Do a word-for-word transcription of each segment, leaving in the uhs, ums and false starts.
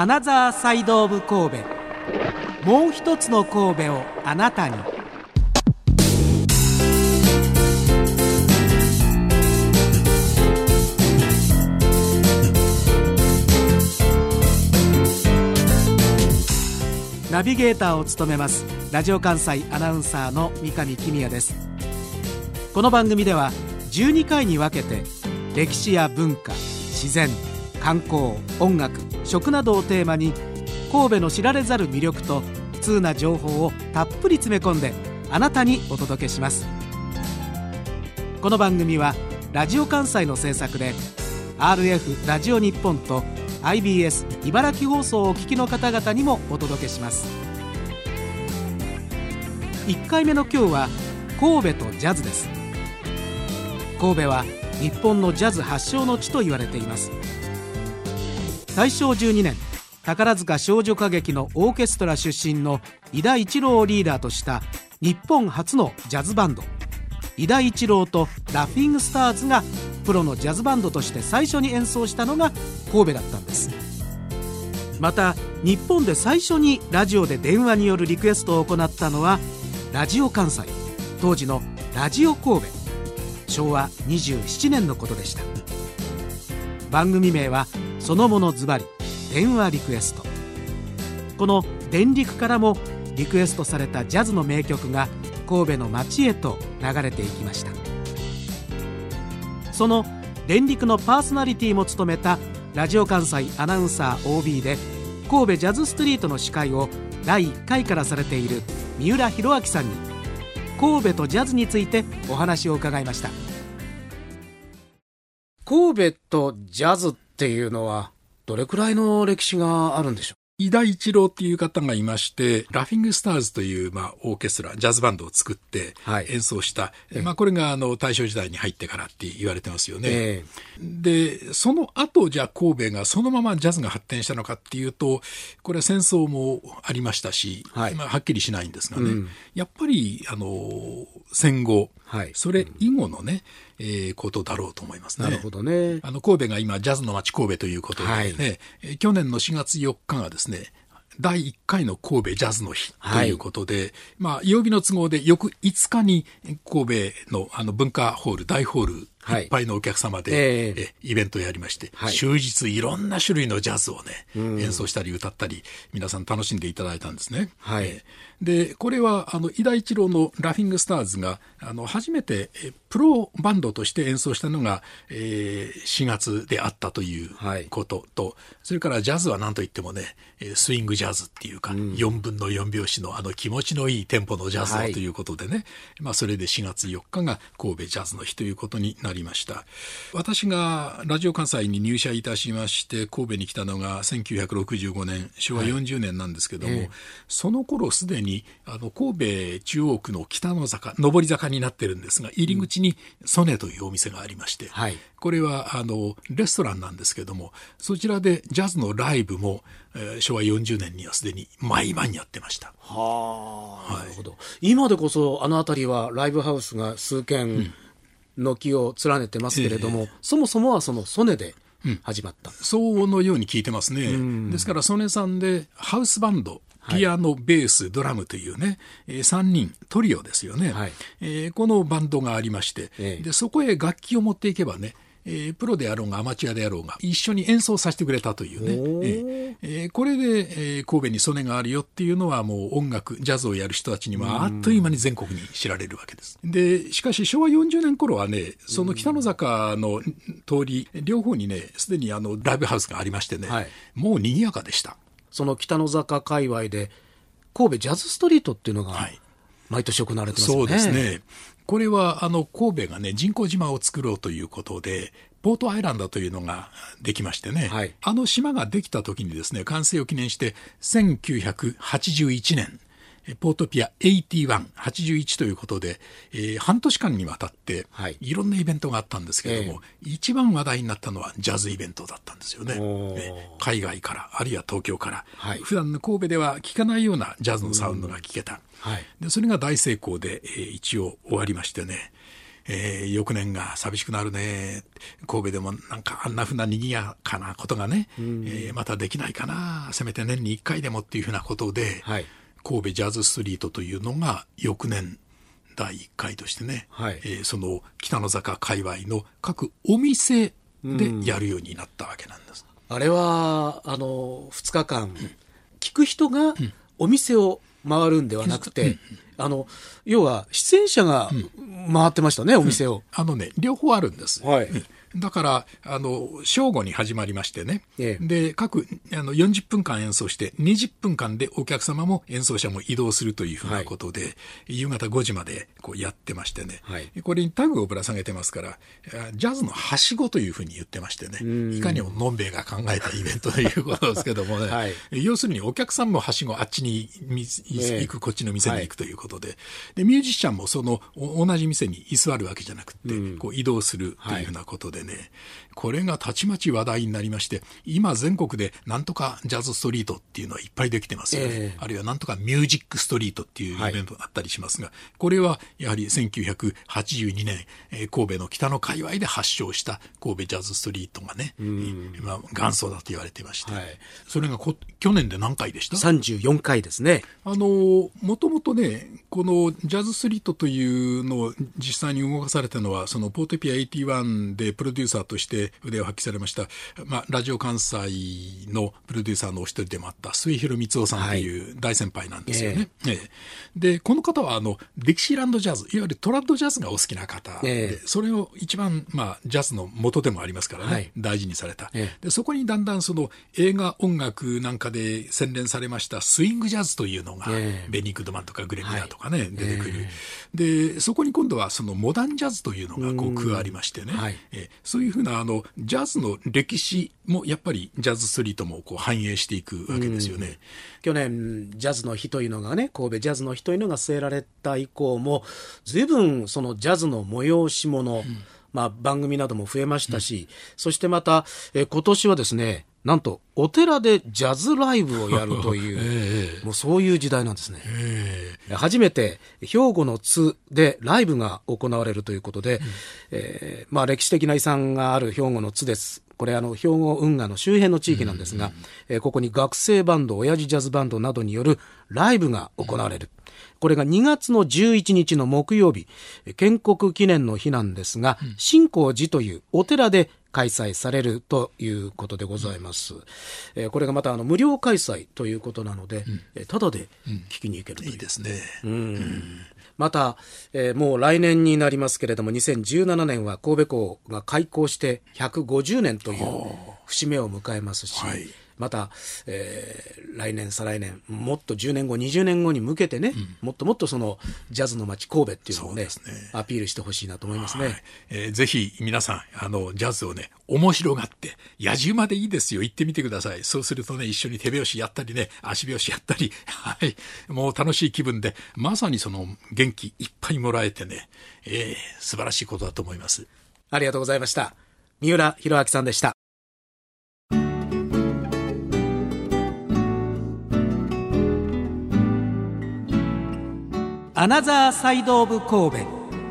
アナザーサイドオブ神戸、もう一つの神戸をあなたに。ナビゲーターを務めますラジオ関西アナウンサーの三上公也です。この番組ではじゅうにかいに分けて歴史や文化、自然、観光、音楽、食などをテーマに神戸の知られざる魅力と通な情報をたっぷり詰め込んであなたにお届けします。この番組はラジオ関西の制作で アールエフ ラジオ日本と アイビーエス 茨城放送をお聞きの方々にもお届けします。いっかいめの今日は神戸とジャズです。神戸は日本のジャズ発祥の地と言われています。大正じゅうにねん、宝塚少女歌劇のオーケストラ出身の井田一郎をリーダーとした日本初のジャズバンド、井田一郎とラフィングスターズがプロのジャズバンドとして最初に演奏したのが神戸だったんです。また日本で最初にラジオで電話によるリクエストを行ったのはラジオ関西、当時のラジオ神戸、しょうわにじゅうななねんのことでした。番組名はそのものズバリ電話リクエスト。この電リクからもリクエストされたジャズの名曲が神戸の街へと流れていきました。その電リクのパーソナリティも務めたラジオ関西アナウンサー オービー で神戸ジャズストリートの司会をだいいっかいからされている三浦弘明さんに神戸とジャズについてお話を伺いました。神戸とジャズっていうのはどれくらいの歴史があるんでしょう？ 井田一郎っていう方がいまして、ラフィングスターズという、まあ、オーケストラ、ジャズバンドを作って演奏した、はい、まあ、これがあの大正時代に入ってからって言われてますよね。えー、で、その後、じゃあ神戸がそのままジャズが発展したのかっていうと、これは戦争もありましたし、はい、まあ、はっきりしないんですがね、うん、やっぱりあの戦後、はい、それ以後のね、えー、ことだろうと思いますね。 なるほどね。 あの神戸が今ジャズの街神戸ということでね、はい、えー、去年のしがつよっかがですね、だいいっかいの神戸ジャズの日ということで、はい、まあ曜日の都合で翌いつかに神戸のあの文化ホール、大ホール、はい、いっぱいのお客様で、えー、えイベントをやりまして、はい、終日いろんな種類のジャズをね、うん、演奏したり歌ったり皆さん楽しんでいただいたんですね。はい、えー、でこれはあの井田一郎のラフィングスターズがあの初めてプロバンドとして演奏したのが、えー、しがつであったということと、はい、それからジャズは何といってもね、スイングジャズっていうか、うん、よんぶんのよんびょうしのあの気持ちのいいテンポのジャズをということでね、はい、まあ、それでしがつよっかが神戸ジャズの日ということになりました。私がラジオ関西に入社いたしまして神戸に来たのがせんきゅうひゃくろくじゅうごねん、しょうわよんじゅうねんなんですけども、はい、えー、その頃すでにあの神戸中央区の北の坂、上り坂になってるんですが、入り口にソネというお店がありまして、はい、これはあのレストランなんですけども、そちらでジャズのライブも、えー、しょうわよんじゅうねんにはすでに毎晩やってました。 はあ、はい、なるほど。今でこそあの辺りはライブハウスが数軒軒を連ねてますけれども、うん、えー、そもそもはそのソネで始まった、うん、 そうのように聞いてますね。うん、ですからソネさんでハウスバンド、ピアノ、ベース、ドラムというね、えー、さんにんトリオですよね。はい、えー、このバンドがありまして、えー、でそこへ楽器を持っていけばね、えー、プロであろうがアマチュアであろうが一緒に演奏させてくれたというね、えーえー、これで、えー、神戸にソネがあるよっていうのはもう音楽ジャズをやる人たちにはあっという間に全国に知られるわけです。でしかししょうわよんじゅうねん頃はね、その北の坂の通り両方にねすでにあのライブハウスがありましてね、はい、もう賑やかでした。 その北の坂界隈で神戸ジャズストリートっていうのが毎年行われてますよね。 そうですね。これはあの神戸がね人工島を作ろうということでポートアイランドというのができましてね、はい、あの島ができた時にですね、完成を記念してせんきゅうひゃくはちじゅういちねんポートピアはちじゅういち、はちじゅういちということで、えー、半年間にわたって、はい、いろんなイベントがあったんですけれども、えー、一番話題になったのはジャズイベントだったんですよね。えー、海外からあるいは東京から、はい、普段の神戸では聞かないようなジャズのサウンドが聞けた、はい、でそれが大成功で、えー、一応終わりましてね、 えー、翌年が寂しくなるね、神戸でもなんかあんなふうな賑やかなことがね、うんえー、またできないかな、せめて年にいっかいでもっていうふうなことで、はい、神戸ジャズストリートというのが翌年だいいっかいとしてね、はいえー、その北の坂界隈の各お店でやるようになったわけなんです。 うん、あれはあのふつかかん、うん、聞く人がお店を回るんではなくて、うんうん、あの要は出演者が回ってましたね、うん、お店を、 うん、あのね両方あるんです、はいうんだからあの正午に始まりましてね、ええ、で各あのよんじゅっぷんかん演奏してにじゅっぷんかんでお客様も演奏者も移動するというふうなことで、はい、夕方ごじまでこうやってましてね、はい、これにタグをぶら下げてますからジャズのはしごというふうに言ってましてね、いかにものんべえが考えたイベントということですけどもね、はい、要するにお客さんもはしごあっちに行く、え、こっちの店に行くということで、はい、でミュージシャンもその同じ店に居座るわけじゃなくて、うん、こう移動するというふうなことでね、はいこれがたちまち話題になりまして、今全国でなんとかジャズストリートっていうのはいっぱいできてますよね、えー、あるいはなんとかミュージックストリートっていうイベントがあったりしますが、はい、これはやはりせんきゅうひゃくはちじゅうにねん、えー、神戸の北の界隈で発祥した神戸ジャズストリートがね、えーまあ、元祖だと言われていまして、はい、それがこ去年で何回でした？ さんじゅうよんかいですね。 あのもともとねこのジャズストリートというのを実際に動かされたのはそのポートピアはちじゅういちでプロデューサーとして腕を発揮されました、まあ、ラジオ関西のプロデューサーのお一人でもあった末広光夫さんという大先輩なんですよね、はいええ、でこの方はあのディキシーランドジャズいわゆるトラッドジャズがお好きな方で、ええ、それを一番、まあ、ジャズの元でもありますからね、はい、大事にされた、ええ、でそこにだんだんその映画音楽なんかで洗練されましたスイングジャズというのが、ええ、ベニー・グッドマンとかグレミナーとかね、はい、出てくる、ええ、でそこに今度はそのモダンジャズというのがこう加わりましてね、はいええ、そういうふうなあのジャズの歴史もやっぱりジャズストリートもこう反映していくわけですよね、うん、 去年ジャズの日というのがね神戸ジャズの日というのが据えられた以降も随分そのジャズの催し物、うんまあ、番組なども増えましたし、うん、そしてまたえ今年はですねなんとお寺でジャズライブをやるという、えー、もうそういう時代なんですね、えー、初めて兵庫の津でライブが行われるということで、うんえーまあ、歴史的な遺産がある兵庫の津です。これあの兵庫運河の周辺の地域なんですが、うんえー、ここに学生バンド親父ジャズバンドなどによるライブが行われる、うんこれがにがつのじゅういちにちの木曜日建国記念の日なんですが、うん、新光寺というお寺で開催されるということでございます、うんえー、これがまたあの無料開催ということなので、うん、ただで聞きに行けるという、 いいですね、 うんうん、また、えー、もう来年になりますけれどもにせんじゅうななねんは神戸港が開港してひゃくごじゅうねんという節目を迎えますし、はいまた、えー、来年再来年もっとじゅうねんごにじゅうねんごに向けてね、うん、もっともっとそのジャズの街神戸っていうのを ね, ねアピールしてほしいなと思いますね、はいえー、ぜひ皆さんあのジャズをね面白がって野獣までいいですよ行ってみてください。そうするとね一緒に手拍子やったりね足拍子やったり、はい、もう楽しい気分でまさにその元気いっぱいもらえてね、えー、素晴らしいことだと思います。 ありがとうございました。三浦弘明さんでした。アナザーサイドオブ神戸。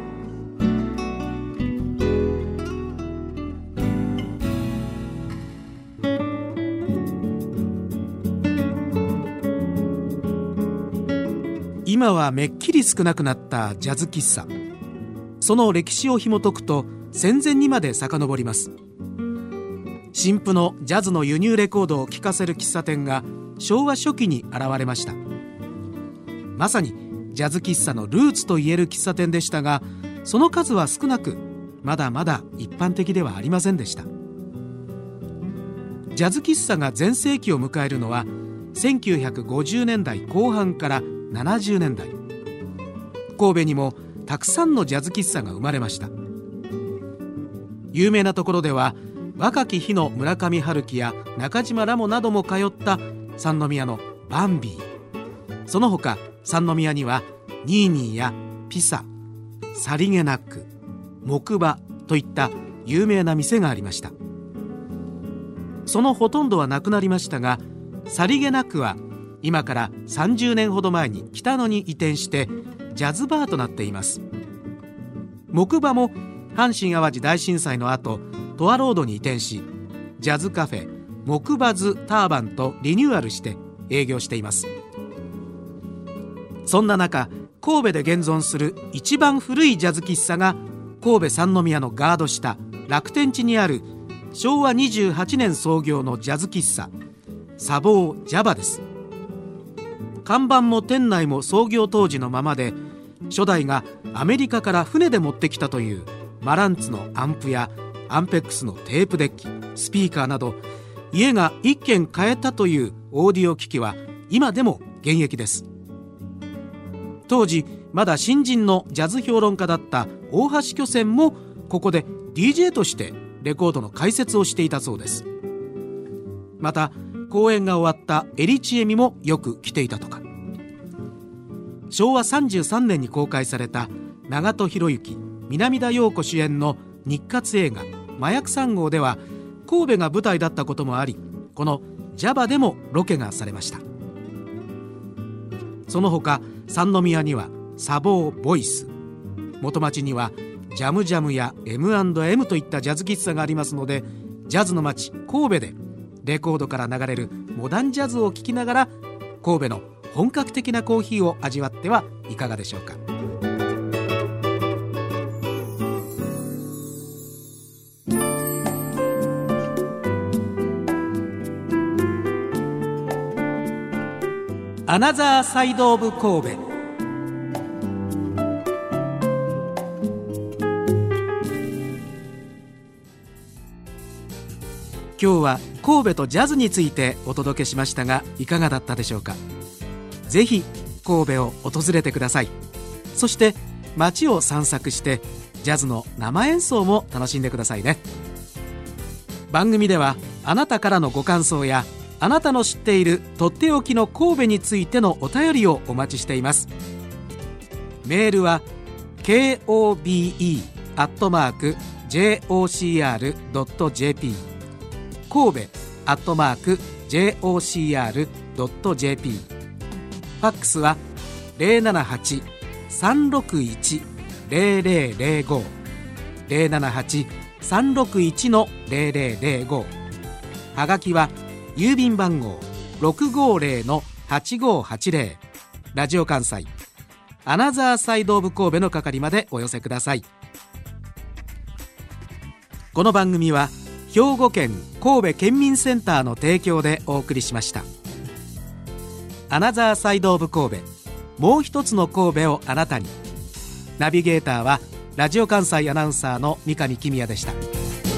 今はめっきり少なくなったジャズ喫茶。その歴史を紐解くと戦前にまで遡ります。新譜のジャズの輸入レコードを聴かせる喫茶店が昭和初期に現れました。まさにジャズ喫茶のルーツといえる喫茶店でしたが、その数は少なくまだまだ一般的ではありませんでした。ジャズ喫茶が全盛期を迎えるのはせんきゅうひゃくごじゅうねんだいこう半からななじゅうねんだい。神戸にもたくさんのジャズ喫茶が生まれました。有名なところでは若き日の村上春樹や中島ラモなども通った三宮のバンビー、その他三宮にはニーニーやピサ、さりげなく、木馬といった有名な店がありました。そのほとんどはなくなりましたが、さりげなくは今からさんじゅうねんほど前に北野に移転してジャズバーとなっています。 木馬も阪神・淡路大震災の後トアロードに移転し、ジャズカフェ木馬ズターバンとリニューアルして営業しています。そんな中、神戸で現存する一番古いジャズ喫茶が神戸三宮のガード下楽天地にあるしょうわにじゅうはちねん創業のジャズ喫茶茶房ジャバです。看板も店内も創業当時のままで、初代がアメリカから船で持ってきたというマランツのアンプやアンペックスのテープデッキ、スピーカーなど家が一軒買えたというオーディオ機器は今でも現役です。当時まだ新人のジャズ評論家だった大橋巨泉もここで ディージェー としてレコードの解説をしていたそうです。また公演が終わったエリチエミもよく来ていたとか。しょうわさんじゅうさんねんに公開された長門博之、南田陽子主演の日活映画麻薬さん号では神戸が舞台だったこともあり、このジャバでもロケがされました。その他三宮には茶房ボイス、元町にはジャムジャムや エムアンドエム といったジャズ喫茶がありますので、ジャズの町神戸でレコードから流れるモダンジャズを聴きながら神戸の本格的なコーヒーを味わってはいかがでしょうか。アナザーサイドオブ神戸。今日は神戸とジャズについてお届けしましたが、いかがだったでしょうか。ぜひ神戸を訪れてください。そして街を散策してジャズの生演奏も楽しんでくださいね。番組ではあなたからのご感想やあなたの知っているとっておきの神戸についてのお便りをお待ちしています。メールは ケーオービーイー アットマーク ジェイオーシーアール ドット ジェーピー 神戸アットマーク ジェイオーシーアール ドット ジェーピー、 ファックスは ゼロななはち さんろくいち ゼロゼロゼロご ゼロななはち さんろくいち ゼロゼロゼロご、はがきは郵便番号 ろくごゼロ はちごはちゼロ、 ラジオ関西アナザーサイドオブ神戸の係までお寄せください。この番組は兵庫県神戸県民センターの提供でお送りしました。アナザーサイドオブ神戸、もう一つの神戸をあなたに。ナビゲーターはラジオ関西アナウンサーの三上公也でした。